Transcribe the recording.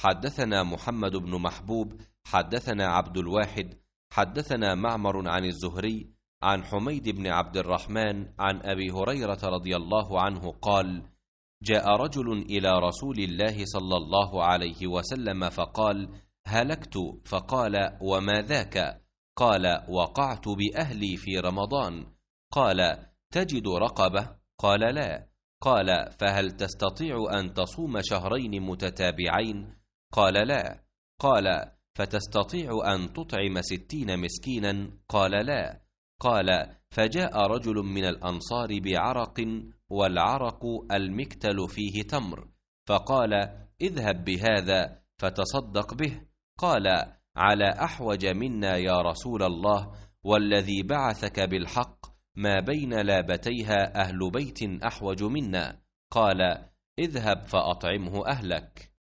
حدثنا محمد بن محبوب حدثنا عبد الواحد حدثنا معمر عن الزهري عن حميد بن عبد الرحمن عن أبي هريرة رضي الله عنه قال: جاء رجل إلى رسول الله صلى الله عليه وسلم فقال: هلكت. فقال: وما ذاك؟ قال: وقعت بأهلي في رمضان. قال: تجد رقبة؟ قال: لا. قال: فهل تستطيع أن تصوم شهرين متتابعين؟ قال: لا. قال: فتستطيع أن تطعم 60 مسكينا؟ قال: لا. قال: فجاء رجل من الأنصار بعرق، والعرق المكتل فيه تمر، فقال: اذهب بهذا فتصدق به. قال: على أحوج منا يا رسول الله، والذي بعثك بالحق ما بين لابتيها أهل بيت أحوج منا. قال: اذهب فأطعمه أهلك.